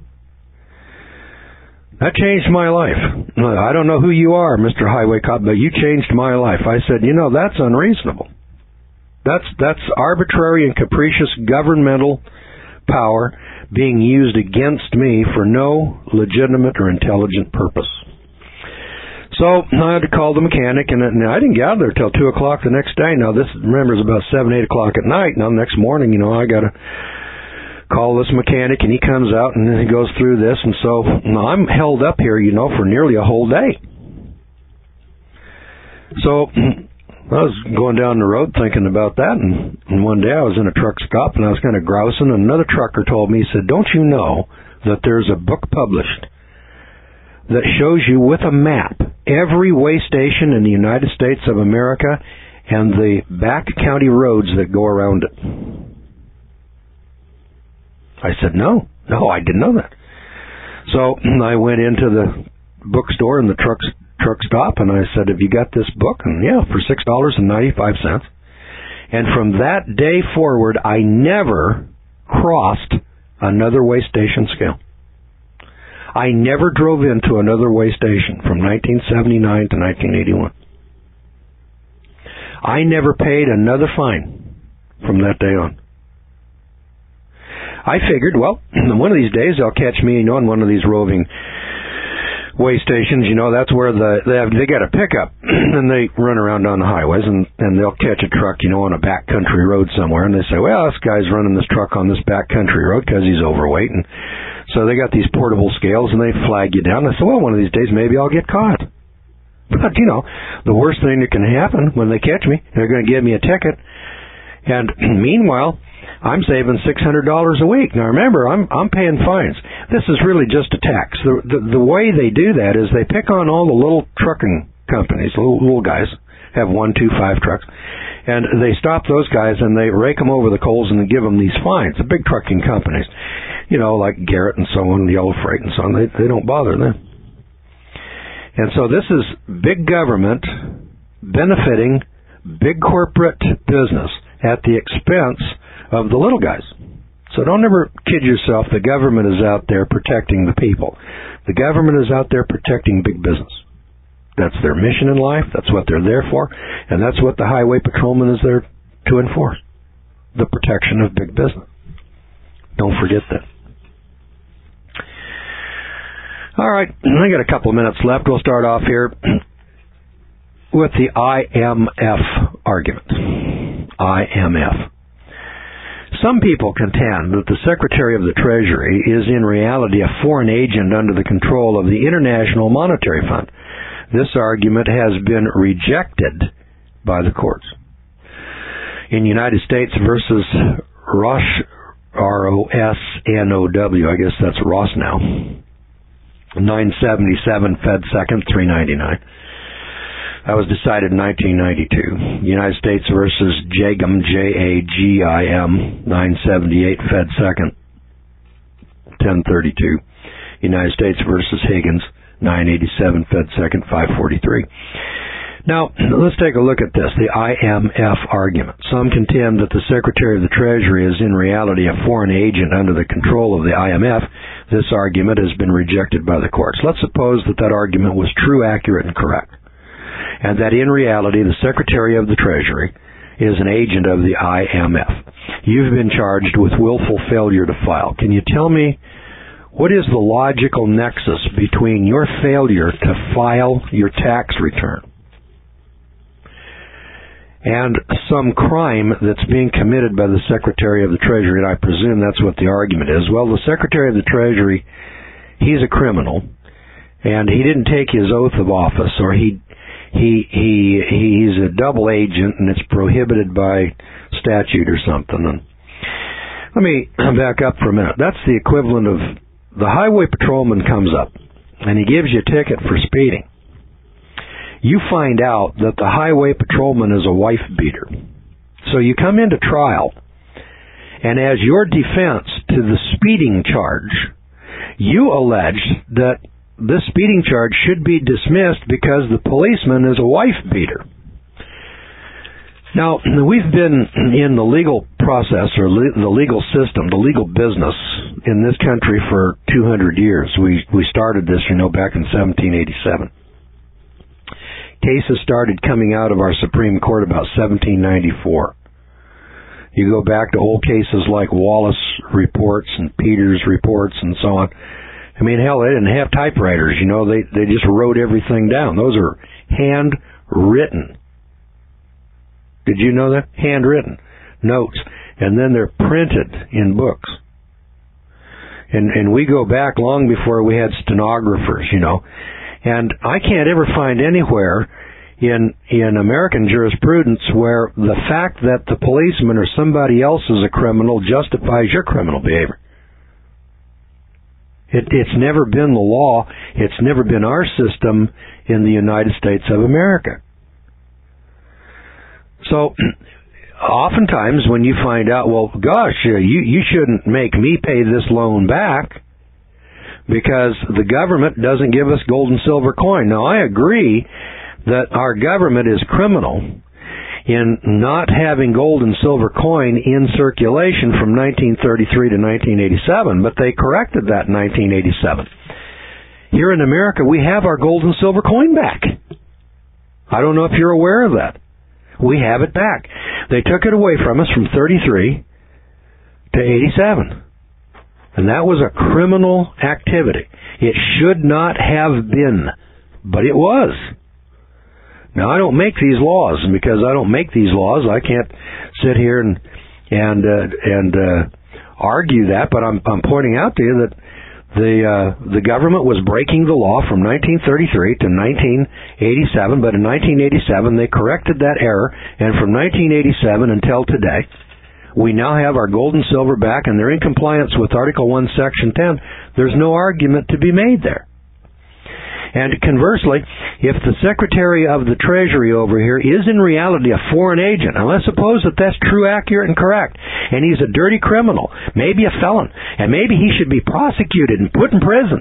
That changed my life. I don't know who you are, Mr. Highway Cop, but you changed my life. I said, that's unreasonable. That's arbitrary and capricious governmental power being used against me for no legitimate or intelligent purpose. So I had to call the mechanic, and I didn't get out there till 2 o'clock the next day. Now, this, remember, is about 7, 8 o'clock at night. Now, the next morning, I got to call this mechanic, and he comes out, and then he goes through this. And so I'm held up here, for nearly a whole day. So I was going down the road thinking about that, and one day I was in a truck stop, and I was kind of grousing, and another trucker told me, he said, don't you know that there's a book published that shows you with a map every way station in the United States of America and the back county roads that go around it? I said, no, I didn't know that. So I went into the bookstore in the truck stop, and I said, have you got this book? And yeah, for $6.95. And from that day forward, I never crossed another way station scale. I never drove into another way station from 1979 to 1981. I never paid another fine from that day on. I figured, well, one of these days they'll catch me, on one of these roving way stations. That's where they got a pickup and they run around on the highways, and they'll catch a truck, on a backcountry road somewhere, and they say, well, this guy's running this truck on this backcountry road because he's overweight, and so they got these portable scales and they flag you down. I said, well, one of these days maybe I'll get caught. But the worst thing that can happen when they catch me, they're going to give me a ticket, and meanwhile, I'm saving $600 a week. Now remember, I'm paying fines. This is really just a tax. The way they do that is they pick on all the little trucking companies, little guys, have 1, 2, 5 trucks, and they stop those guys and they rake them over the coals and they give them these fines. The big trucking companies, like Garrett and so on, Yellow Freight and so on, they don't bother them. And so this is big government benefiting big corporate business at the expense of the little guys. So don't ever kid yourself. The government is out there protecting the people. The government is out there protecting big business. That's their mission in life. That's what they're there for. And that's what the highway patrolman is there to enforce. The protection of big business. Don't forget that. All right. I got a couple of minutes left. We'll start off here with the IMF argument. IMF. Some people contend that the Secretary of the Treasury is in reality a foreign agent under the control of the International Monetary Fund. This argument has been rejected by the courts. In United States versus Rosh, R-O-S-N-O-W, I guess that's Ross now, 977 Fed Second 399. That was decided in 1992. United States versus Jagim, J-A-G-I-M, 978 Fed Second 1032. United States versus Higgins, 987 Fed Second 543. Now, let's take a look at this, the IMF argument. Some contend that the Secretary of the Treasury is in reality a foreign agent under the control of the IMF. This argument has been rejected by the courts. Let's suppose that that argument was true, accurate, and correct, and that in reality the Secretary of the Treasury is an agent of the IMF. You've been charged with willful failure to file. Can you tell me what is the logical nexus between your failure to file your tax return and some crime that's being committed by the Secretary of the Treasury? And I presume that's what the argument is. Well, the Secretary of the Treasury, he's a criminal, and he didn't take his oath of office, or he's a double agent, and it's prohibited by statute or something. And let me back up for a minute. That's the equivalent of the highway patrolman comes up, and he gives you a ticket for speeding. You find out that the highway patrolman is a wife beater. So you come into trial, and as your defense to the speeding charge, you allege that this speeding charge should be dismissed because the policeman is a wife beater. Now, we've been in the legal process, or the legal system, the legal business in this country for 200 years. We started this, back in 1787. Cases started coming out of our Supreme Court about 1794. You go back to old cases like Wallace reports and Peters reports and so on. I mean, hell, they didn't have typewriters, they just wrote everything down. Those are handwritten. Did you know that? Handwritten notes. And then they're printed in books. And we go back long before we had stenographers, And I can't ever find anywhere in American jurisprudence where the fact that the policeman or somebody else is a criminal justifies your criminal behavior. It's never been the law. It's never been our system in the United States of America. So, oftentimes when you find out, well, gosh, you shouldn't make me pay this loan back because the government doesn't give us gold and silver coin. Now, I agree that our government is criminal in not having gold and silver coin in circulation from 1933 to 1987, but they corrected that in 1987. Here in America, we have our gold and silver coin back. I don't know if you're aware of that. We have it back. They took it away from us from 33 to 87. And that was a criminal activity. It should not have been, but it was. Now, I don't make these laws, and because I don't make these laws, I can't sit here and argue that. But I'm pointing out to you that the government was breaking the law from 1933 to 1987. But in 1987, they corrected that error, and from 1987 until today, we now have our gold and silver back, and they're in compliance with Article 1, Section 10. There's no argument to be made there. And conversely, if the Secretary of the Treasury over here is in reality a foreign agent, and let's suppose that that's true, accurate, and correct, and he's a dirty criminal, maybe a felon, and maybe he should be prosecuted and put in prison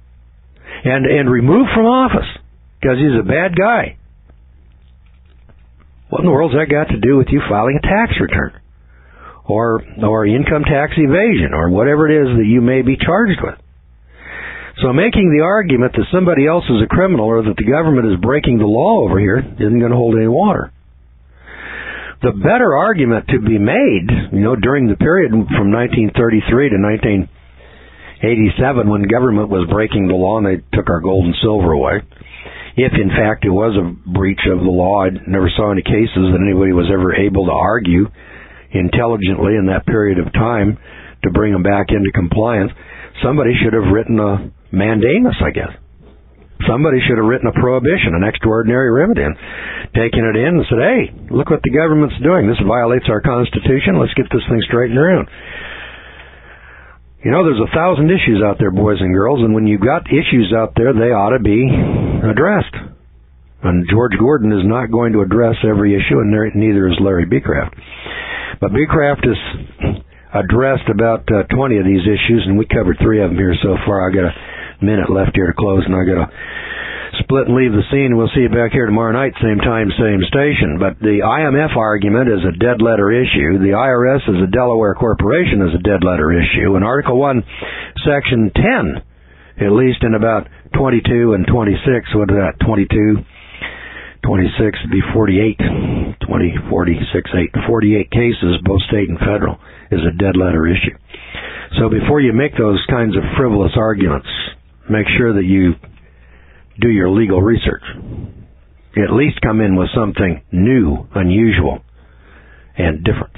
and removed from office because he's a bad guy. What in the world's that got to do with you filing a tax return or income tax evasion or whatever it is that you may be charged with? So making the argument that somebody else is a criminal or that the government is breaking the law over here isn't going to hold any water. The better argument to be made, during the period from 1933 to 1987 when government was breaking the law and they took our gold and silver away, if in fact it was a breach of the law, I never saw any cases that anybody was ever able to argue intelligently in that period of time to bring them back into compliance. Somebody should have written a mandamus, I guess. Somebody should have written a prohibition, an extraordinary remedy, and taken it in and said, hey, look what the government's doing. This violates our Constitution. Let's get this thing straightened around. There's 1,000 issues out there, boys and girls, and when you've got issues out there, they ought to be addressed. And George Gordon is not going to address every issue, and neither is Larry Becraft. But Becraft is addressed about 20 of these issues, and we covered 3 of them here so far. I got a minute left here to close, and I got to split and leave the scene. We'll see you back here tomorrow night, same time, same station. But the IMF argument is a dead letter issue. The IRS as a Delaware corporation is a dead letter issue. And Article 1, Section 10, at least in about 22 and 26, what is that, 22, 26 would be 48, 20, 46, 8, 48 cases, both state and federal, is a dead letter issue. So before you make those kinds of frivolous arguments, make sure that you do your legal research. At least come in with something new, unusual, and different.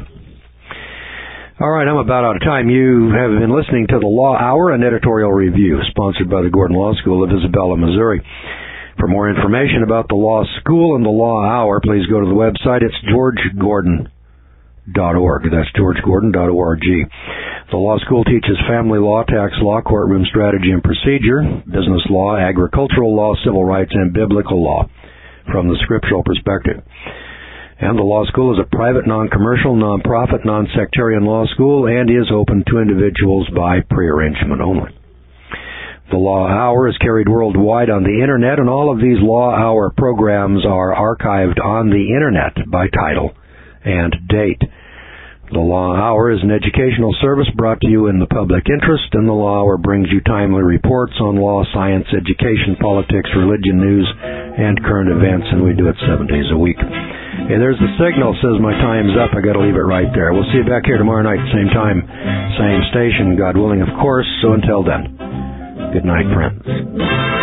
All right, I'm about out of time. You have been listening to The Law Hour, an editorial review sponsored by the Gordon Law School of Isabella, Missouri. For more information about the Law School and the Law Hour, please go to the website. It's georgegordon.org. That's georgegordon.org. The Law School teaches family law, tax law, courtroom strategy and procedure, business law, agricultural law, civil rights, and biblical law from the scriptural perspective. And the Law School is a private, non-commercial, non-profit, non-sectarian law school and is open to individuals by pre-arrangement only. The Law Hour is carried worldwide on the Internet, and all of these Law Hour programs are archived on the Internet by title and date. The Law Hour is an educational service brought to you in the public interest, and the Law Hour brings you timely reports on law, science, education, politics, religion, news, and current events, and we do it 7 days a week. Hey, there's the signal. Says my time's up. I got to leave it right there. We'll see you back here tomorrow night, same time, same station, God willing, of course. So until then, good night, friends.